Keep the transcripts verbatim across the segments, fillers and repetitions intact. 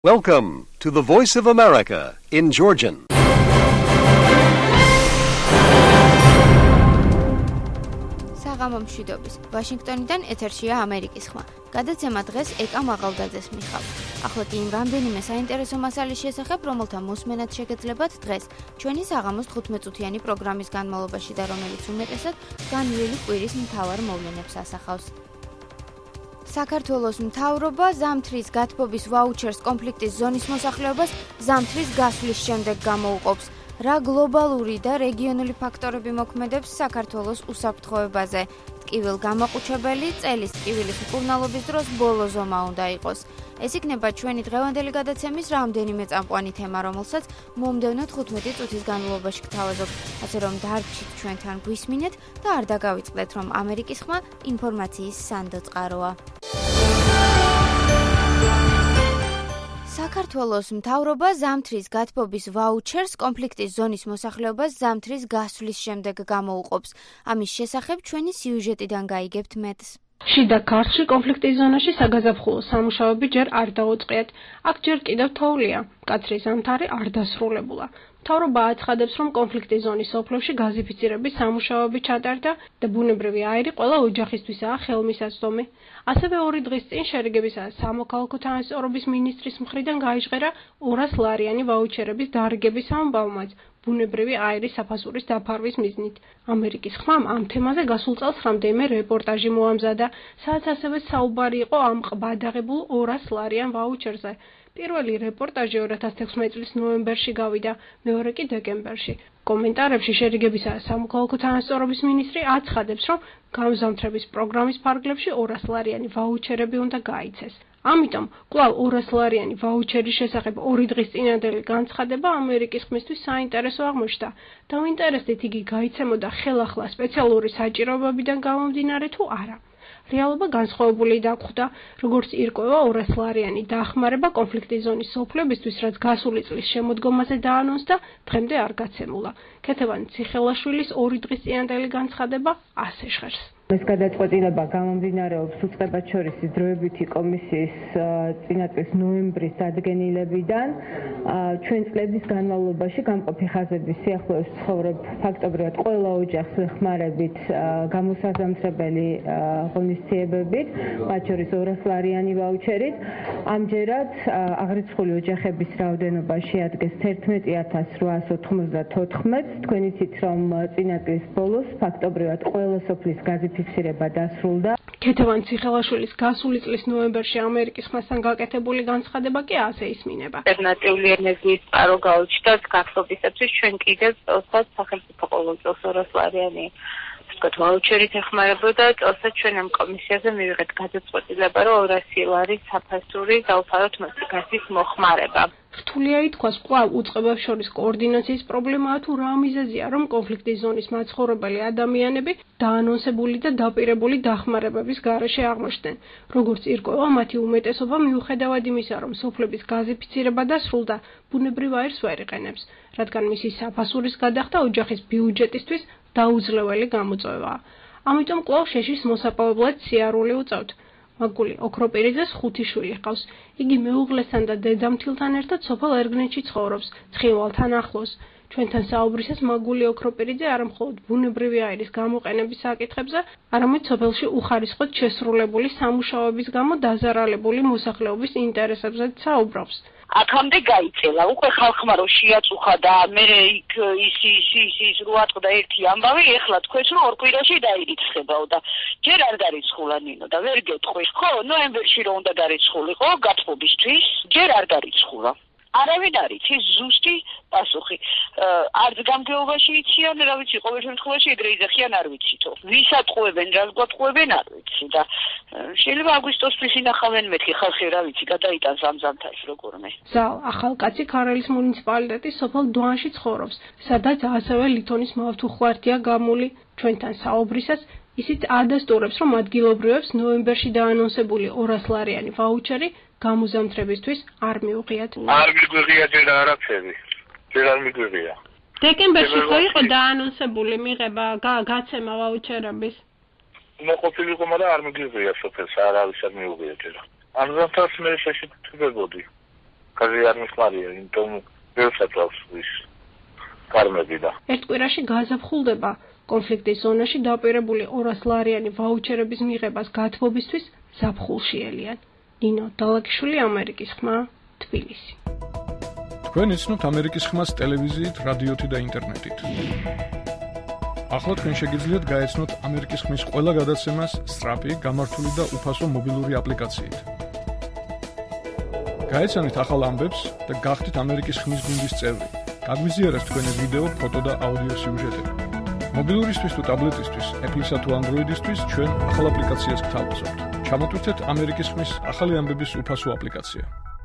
Welcome to the Voice of America in Georgian. საღამო მშვიდობის. ვაშინგტონიდან ეთერშია ამერიკის ხმა. გადაცემა დღეს ეკა მაღალდაძეს მიხავს. ახლად იმ რამდენიმე საინტერესო მასალის შესახებ, რომელთა მოსმენად შეგეძლებათ დღეს, ჩვენი საღამოს თხუთმეტ-წუთიანი პროგრამის განმავლობაში და რომელიც უმეტესად განვლილი კვირის მთავარ მოვლენებს ასახავს. საქართველოს მთავრობა ზამთრის გათბობის ვაუჩერს კონფლიქტის ზონის მოსახლეობას ზამთრის გასვლის შემდეგ გამოუყოფს. რა გლობალური და რეგიონული ფაქტორები მოქმედებს საქართველოს უსაფრთხოებაზე? ტკივილ გამოყუჩებელი წელის ტკივილის მკურნალობის დროს ბოლო ზომა უნდა იყოს. ეს იქნება ჩვენი დღევანდელი გადაცემის რამდენიმე წამყვანი თემა, რომელსაც მომდევნო თხუთმეტი წუთის განმავლობაში გთავაზობთ. ასე რომ დარჩით ჩვენთან გვისმინეთ და არ დაგავიწყდეთ, რომ ამერიკის ხმა ინფორმაციის სანდო წყაროა. საქართველოს მთავრობა ზამთრის გათბობის ვაუჩერს კონფლიქტის ზონის მოსახლეობას ზამთრის გასვლის შემდეგ გამოუყოფს. ამის შესახებ ჩვენი სიუჟეტიდან გაიგებთ მეტს. შიდა ქართლში კონფლიქტის ზონაში საგაზაფხულო სამუშაოები ჯერ არ დაუწყიათ. აქ ჯერ კიდევ თოვლია. მკაცრი ზამთარი არ დასრულებულა. მთავრობა აცხადებს, რომ კონფლიქტის ზონის სოფლებში გაზიფიცირების სამუშაოები ჩატარდა და ბუნებრივი აირი ყველა ოჯახისთვისაა ხელმისაწვდომი. ასევე ორი დღის წინ შერიგებისა და სამოქალაქო თანასწორობის მინისტრის მხრიდან გაიჟღერა ორას ლარიანი ვაუჩერების დარიგების ამბავმაც ბუნებრივი აირის საფასურის დაფარვის მიზნით. ამერიკის ხმამ ამ თემაზე გასულ წელს რამდენიმე რეპორტაჟი მოამზადა, სადაც ასევე საუბარი იყო ამ ყბადაღებულ ორას ლარიან ვაუჩერზე. პირველი რეპორტაჟი ორი ათას თექვსმეტი წლის ნოემბერში გავიდა, მეორე კი დეკემბერში. კომენტარებში შერიგებისა და სამოქალაქო თანასწორობის მინისტრი აცხადებს, რომ გამზამთრების პროგრამის ფარგლებში ორას ლარიანი ვაუჩერები უნდა გაიცეს. ამიტომ კვლავ ორას ლარიანი ვაუჩერის შესახებ ორი დღის წინანდელი განცხადება ამერიკის ხმისთვის საინტერესო აღმოჩნდა. დავინტერესდით, იგი გაიცემოდა ხელახლა სპეციალური საჭიროებებიდან გამომდინარე თუ არა. რეალობა განსხვავებული დაგვხვდა, როგორც ირკვევა ორას ლარიანი დახმარება კონფლიქტის ზონის სოფლებისთვის, რაც გასული წლის შემოდგომაზე დაანონსდა, დღემდე არ გაცემულა. ქეთევან ციხელაშვილის ორი დღის წინანდელი განცხადება ასე ჟღერს. ეს გადაწყვეტილება გამომდინარეობს უწყებაჩორისი დროებითი კომისიის წინა წლის ნოემბრის დადგენილებიდან. ჩვენ წლების განმავლობაში გამყოფი ხაზების სიახლოვეს ცხოვრობ ფაქტობრივად ყველა ოჯახს ვეხმარებით გამოსაზამთრებელი ღონისძიებებით, მათ შორის ორას ლარიანი ვაუჩერით. ამჯერად აღრიცხული ოჯახების რაოდენობა შეადგენს თერთმეტი ათას რვაას ოთხმოცდათოთხმეტს. თქვენ იცით, რომ წინა წლის ბოლოს ფაქტობრივად ყველა სოფლის გაზიფიცირება ფიქსირება დასრულდა. ქეთევან ციხელაშვილის გასული წლის ნოემბერში ამერიკის ხმასთან გაკეთებული განცხადება კი ასე ისმინება. ალტერნატიული ენერგიის წყარო გაუჩნდათ გათბობისათვის ჩვენ კიდევ წელსაც სახელმწიფო ყოველ წელს ორას ლარიანი ვთქვათ ვაუჩერით ეხმარებოდა. წელსაც ჩვენ ამ კომისიაზე მივიღეთ გადაწყვეტილება, რომ ორასი ლარის საფასური დავფაროთ მასიკასის მოხმარება. რთულია ითქვას, კვლავ უწყებებს შორის კოორდინაციის პრობლემაა თუ რა მიზეზია, რომ კონფლიქტის ზონის მაცხოვრებელი ადამიანები დაანონსებული და დაპირებული დახმარებების გარეშე აღმოჩნდნენ. როგორც ირკვევა, მათი უმეტესობა მიუხედავად იმისა, რომ სოფლების გაზიფიცირება დასრულდა, ბუნებრივ აირს ვერ იყენებს, რადგან მისი საფასურის გადახდა ოჯახის ბიუჯეტისთვის დაუძლეველი გამოწვევაა. ამიტომ კვლავ შეშის მოსაპოვებლად სიარული უწევთ. მაგული ოქროპირიძეს ხუთი შვილი ჰყავს. იგი მეუღლესთან და დედამთილთან ერთად სოფელ ერგნეთში ცხოვრობს, ცხინვალთან ახლოს. ჩვენთან საუბრისას მაგული ოქროპირიძე არა მხოლოდ ბუნებრივი აირის გამოყენების საკითხებზე, არამედ სოფელში უხარისხოდ შესრულებული სამუშაოების გამო დაზარალებული მოსახლეობის ინტერესებზეც საუბრობს. აქამდე გაიწელა, უკვე ხალხმა რო შეაწუხა და მე იქ ის ის ის ის რო ატყდა ერთი ამბავი, ეხლა თქვენს რომ ორ კვირაში დაირიცხებაო და ჯერ არ დარიცხულა ნინო და ვერ გეტყვი. ხო, ნოემბერში რო უნდა დარიცხულიყო გათბობისთვის, ჯერ არ დარიცხულა. არავინ არ იცის ზუსტი პასუხი. არც გამგეობაში იციან, რა ვიცი, ყოველ შემთხვევაში ეგრე იძახიან არ ვიცითო. ვის ატყუებენ, რას გვატყუებენ არ ვიცი და შეიძლება აგვისტოსთვის ინახავენ მეთქი ხალხი რა ვიცი, გადაიტანს ამ ზამთარს როგორმე. ზალ ახალკაცი ქარელის მუნიციპალიტეტის სოფელ დვანში ცხოვრობს, სადაც ასევე ლითონის მავთუხვართია გამული. ჩვენთან საუბრისას ისიც ადასტურებს, რომ ადგილობრივებს ნოემბერში დაანონსებული ორას ლარიანი ვაუჩერი გამოზამთრებისთვის არ მიუღიათ. არ მიგვიღია ჯერ არაფერი. ჯერ არ მიგვიღია. დეკემბერში ხო იყო დაანონსებული მიღება გაცემა ვაუჩერების? მოყოფილიყო, მაგრამ არ მიგვიღია სოფელს, არავის არ მიუღია ჯერ. ამ ზამთარს მე შეშეთებებოდი. ხაზი არ მიხმარია, იმიტომ ბევრსაც ის კარმები და ერთ კვირაში გაზაფხულდება კონფლიქტის ზონაში დაპირებული ორას ლარიანი ვაუჩერების მიღებას გათბობისთვის ზაფხულში ელიან. ნინო დალაკიშვილი, ამერიკის ხმა, თბილისი. თქვენ იცნობთ ამერიკის ხმას ტელევიზიით, რადიოთი და ინტერნეტით. ახლა თქვენ შეგიძლიათ გაეცნოთ ამერიკის ხმის ყველა გადაცემას სწრაფი, გამართული და უფასო მობილური აპლიკაციით. გაეცანით ახალ ამბებს და გახდით ამერიკის ხმის გუნდის წევრი. გაგვიზიარეთ თქვენი ვიდეო, ფოტო და აუდიო სიუჟეტები. მობილურისთვის თუ ტაბლეტისთვის, Apple-ისა თუ Android-ისთვის ჩვენ ახალ აპლიკაციას გთავაზობთ. ჩამოტვირთეთ ამერიკის ხმის ახალი ამბების უფასო აპლიკაცია.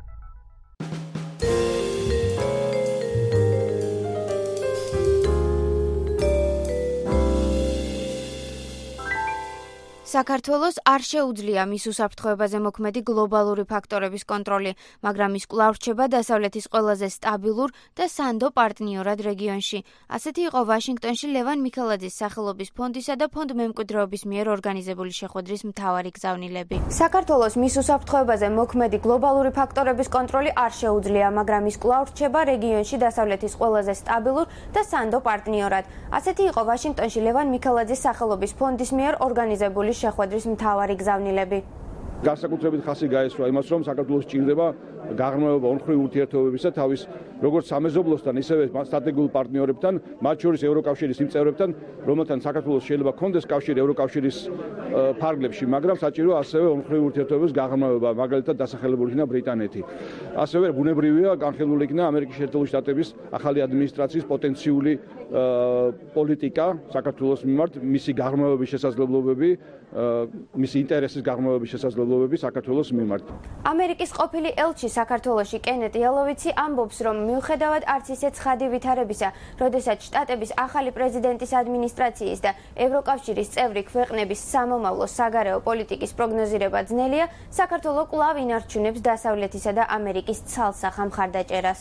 საქართველოს არ შეუძლია მის უსაფრთხოებაზე მოქმედი გლობალური ფაქტორების კონტროლი, მაგრამ ის კვლავ რჩება დასავლეთის ყველაზე სტაბილურ და სანდო პარტნიორად რეგიონში. ასეთი იყო ვაშინგტონში ლევან მიქელაძის სახელობის ფონდისა და ფონდ მემკვიდრეობის მიერ ორგანიზებული შეხვედრის მთავარი გზავნილები. საქართველოს მის უსაფრთხოებაზე მოქმედი გლობალური ფაქტორების კონტროლი არ შეუძლია, მაგრამ ის კვლავ რჩება რეგიონში დასავლეთის ყველაზე სტაბილურ და სანდო პარტნიორად. ასეთი იყო ვაშინგტონში ლევან მიქელაძის სახელობის ფონდის მიერ ორგანიზებული შეხვედრის მთავარი გზავნილები. განსაკუთრებით ხასი გაესვა იმას, რომ საქართველოს ჭირდება გაღრმავება ორმხრივ ურთიერთობებისა თავის როგორც სამეზობლოსთან, ისევე სტრატეგიულ პარტნიორებთან, მათ შორის ევროკავშირის იმ წევრებთან, რომელთან საქართველოს შეიძლება კონდეს კავშირი ევროკავშირის ფარგლებში, მაგრამ საჭირო ასევე ორმხრივ ურთიერთობების გაღრმავება, მაგალითად დასახელებული იქნა ბრიტანეთი. ასევე ბუნებრივია განხილული იქნა ამერიკის შეერთებული შტატების ახალი ადმინისტრაციის პოტენციური პოლიტიკა საქართველოს მიმართ, მისი გაღრმავების შესაძლებლობები, მისი ინტერესის გაღრმავების შესაძლებლობები საქართველოს მიმართ. ამერიკის ყოფილი ელჩი საქართველოში კენეტ იალოვიცი ამბობს, რომ მიუხედავად არც ისე ცხადი ვითარებისა, როდესაც შტატების ახალი პრეზიდენტის ადმინისტრაციის და ევროკავშირის წევრი ქვეყნების სამომავლო საგარეო პოლიტიკის პროგნოზირება ძნელია, საქართველო კვლავ ინარჩუნებს დასავლეთისა და ამერიკის ცალსახა მხარდაჭერას.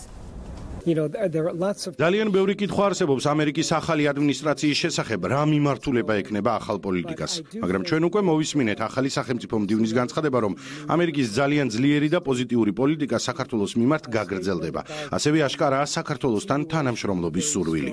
ძალიან ბევრი კითხვა არსებობს ამერიკის ახალი ადმინისტრაციის შესახებ, რა მიმართულება ექნება ახალ პოლიტიკას. მაგრამ ჩვენ უკვე მოვისმინეთ ახალი სახელმწიფო მდივნის განცხადება, რომ ამერიკის ძალიან ძლიერი და პოზიტიური პოლიტიკა საქართველოს მიმართ გაგრძელდება. ასევე აშკარაა საქართველოსთან თანამშრომლობის სურვილი.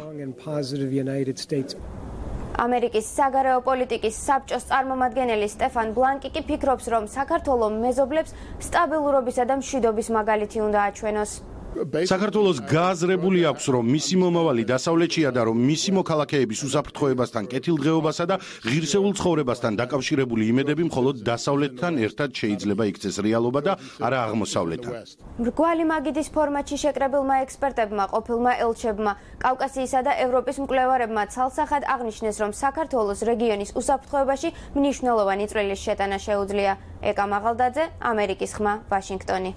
ამერიკის საგარეო პოლიტიკის საბჭოს წარმომადგენელი სტეფან ბლანკი კი ფიქრობს, რომ საქართველო მეზობლებს სტაბილურობისა და მშვიდობის მაგალითი უნდა აჩვენოს. საქართველოს გააზრებული აქვს, რომ მისი მომავალი დასავლეთშია და რომ მისი მოქალაქეების უსაფრთხოებასთან, კეთილდღეობასა და ღირსეულ ცხოვრებასთან დაკავშირებული იმედები მხოლოდ დასავლეთთან ერთად შეიძლება იქცეს რეალობა და არა აღმოსავლეთთან. მრგვალი მაგიდის ფორმატში შეკრებილმა ექსპერტებმა, ყოფილმა ელჩებმა, კავკასიისა და ევროპის მკვლევარებმა ცალსახად აღნიშნეს, რომ საქართველოს რეგიონის უსაფრთხოებაში მნიშვნელოვანი წვლილის შეტანა შეუძლია. ეკა მაღალდაძე, ამერიკის ხმა, ვაშინგტონი.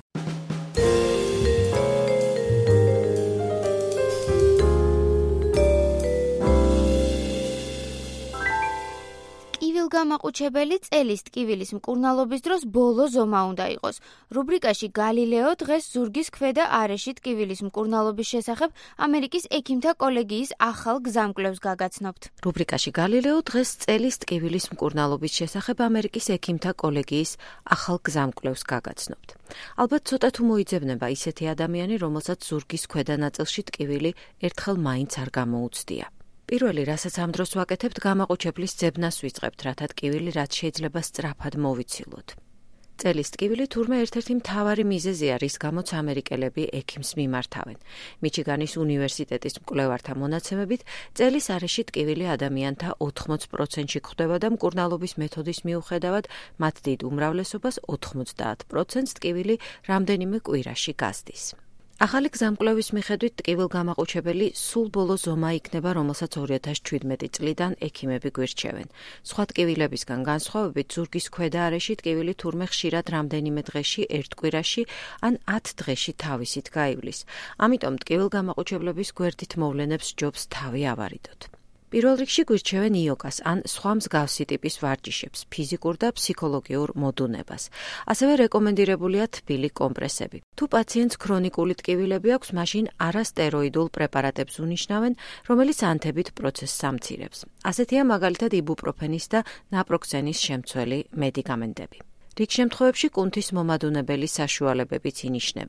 გამაყუჩებელი წელის ტკივილის მკურნალობის დროს ბოლო ზომა უნდა იყოს. რუბრიკაში გალილეო დღეს ზურგის ქვედა არეში ტკივილის მკურნალობის შესახებ ამერიკის ექიმთა კოლეგიის ახალ გზამკვლევს გაგაცნობთ. რუბრიკაში გალილეო დღეს წელის ტკივილის მკურნალობის შესახებ ამერიკის ექიმთა კოლეგიის ახალ გზამკვლევს გაგაცნობთ. ალბათ ცოტა თუ მოიძებნება ისეთი ადამიანი, რომელსაც ზურგის ქვედა ნაწილში ტკივილი ერთხელ მაინც არ გამოუცდია. პირველი, რასაც ამ დროს ვაკეთებთ, გამაყუჩებლის ძებნას ვიწყებთ, რათა ტკივილი რაც შეიძლება სწრაფად მოვიცილოთ. წელის ტკივილი თურმე ერთ-ერთი მთავარი მიზეზია, რის გამოც ამერიკელები ექიმს მიმართავენ. მიჩიგანის უნივერსიტეტის მკვლევართა მონაცემებით, წელის არეში ტკივილი ადამიანთა ოთხმოც პროცენტში გვხვდება და მკურნალობის მეთოდის მიუხედავად, მათ დიდ უმრავლესობას ოთხმოცდაათ პროცენტს ტკივილი რამდენიმე კვირაში გასდის. ახალი გზამკვლევის მიხედვით ტკივილგამაყუჩებელი სულ ბოლო ზომა იქნება, რომელსაც ორი ათას შვიდმეტი წლიდან ექიმები გვირჩევენ. სხვა ტკივილებისგან განსხვავებით, ზურგის ქვედა არეში ტკივილი თურმე ხშირად რამდენიმე დღეში, ერთ კვირაში ან ათ დღეში თავისით გაივლის. ამიტომ ტკივილგამაყუჩებლების გვერდით მოვლენებს ჯობს თავი ავარიდოთ. პირველ რიგში გვირჩევენ იოგას ან სხვა მსგავსი ტიპის ვარჯიშებს, ფიზიკურ და ფსიქოლოგიურ მოდუნებას. ასევე რეკომენდირებულია თბილი კომპრესები. თუ პაციენტს ქრონიკული ტკივილები აქვს, მაშინ არასტეროიდულ პრეპარატებს უნიშნავენ, რომელიც ანთებით პროცესს ამცირებს. ასეთია მაგალითად იბუპროფენის და ნაპროქსენის შემცველი მედიკამენტები. რიგ შემთხვევებში კუნთის მომადუნებელი საშუალებებიც ინიშნება.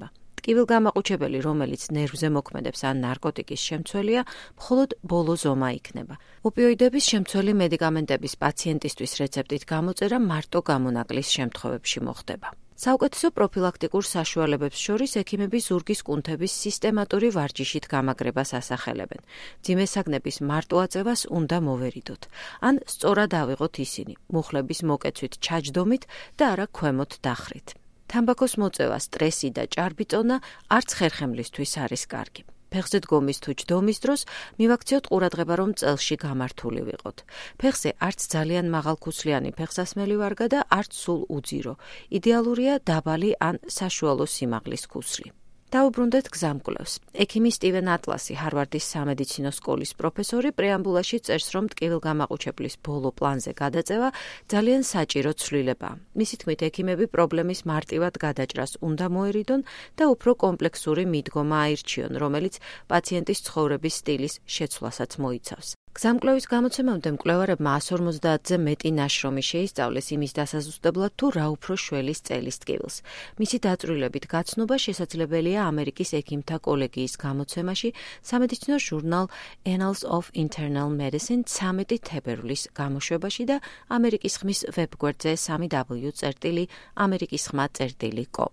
ტკივილგამაყუჩებელი, რომელიც ნერვზე მოქმედებს ან ნარკოტიკის შემცველია, მხოლოდ ბოლო ზომა იქნება. ოპიოიდების შემცველი მედიკამენტების პაციენტისთვის რეცეპტით გამოწერა მარტო გამონაკლის შემთხვევებში მოხდება. საუკეთესო პროფილაქტიკურ საშუალებებს შორის ექიმები ზურგის კუნთების სისტემატური ვარჯიშით გამაგრებას ასახელებენ. მძიმე საგნების მარტო აწევას უნდა მოვერიდოთ, ან სწორად ავიღოთ ისინი, მუხლების მოკეცვით ჩაჯდომით და არა ქვემოთ დახრით. თამბაქოს მოწევა, სტრესი და ჭარბიწონა არც ხერხემლისთვის არის კარგი. ფეხზე დგომის თუ ჯდომის დროს მივაქციოთ ყურადღება, რომ წელში გამართული ვიყოთ. ფეხზე არც ძალიან მაღალქუსლიანი ფეხსასმელი ვარგა და არც სულ უძირო. იდეალურია დაბალი ან საშუალო სიმაღლის ქუსლი. დაუბრუნდეთ გზამკვლევს. ექიმი სტივენ ატლასი, ჰარვარდის სამედიცინო სკოლის პროფესორი, პრეამბულაში წერს, რომ ტკივილგამაყუჩებლის ბოლო პლანზე გადაწევა ძალიან საჭირო ცვლილებაა. მისი თქმით, ექიმები პრობლემის მარტივად გადაჭრას უნდა მოერიდონ და უფრო კომპლექსური მიდგომა აირჩიონ, რომელიც პაციენტის ცხოვრების სტილის შეცვლასაც მოიცავს. გზამკვლევის გამოცემამდე მკვლევარებმა ას ორმოცდაათზე მეტი ნაშრომი შეისწავლეს იმის დასაზუსტებლად, თუ რა უფრო შველის წელის ტკივილს. მისი დაწვრილებით გაცნობა შესაძლებელია ამერიკის ექიმთა კოლეგიის გამოცემაში სამედიცინო ჟურნალ Annals of Internal Medicine ცამეტი თებერვლის გამოშვებაში და ამერიკის ხმის ვებგვერდზე სამი დაბლიუ წერტილი ამერიკის ხმა წერტილი კომ.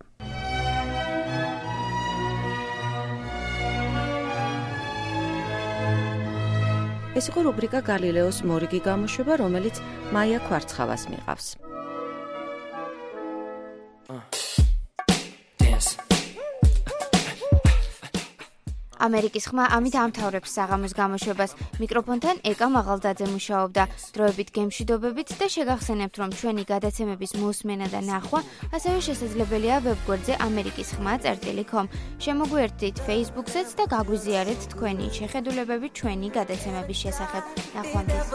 ეს იყო რუბრიკა გალილეოს მორიგი გამოშვება, რომელიც მაია ქვარცხავას მიყავს. ამერიკის ხმა ამით ამთავრებს საღამოს გამოშვებას. მიკროფონთან ეკა მაღალდაძე მუშაობდა. დროებით გემშვიდობებით და შეგახსენებთ, რომ ჩვენი გადაცემების მოსმენა და ნახვა ასევე შესაძლებელია ვებგვერდზე ამერიკის ხმა წერტილი კომ. შემოგვიერთდით Facebook-ზეც და გაგვიზიარეთ თქვენი შეხედულებები ჩვენი გადაცემების შესახებ. ნახვამდის.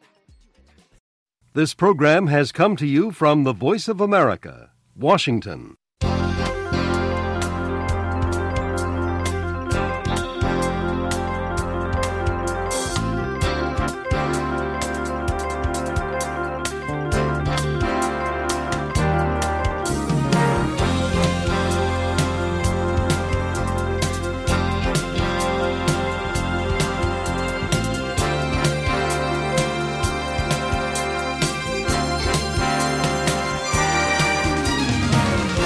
This program has come to you from the Voice of America, Washington.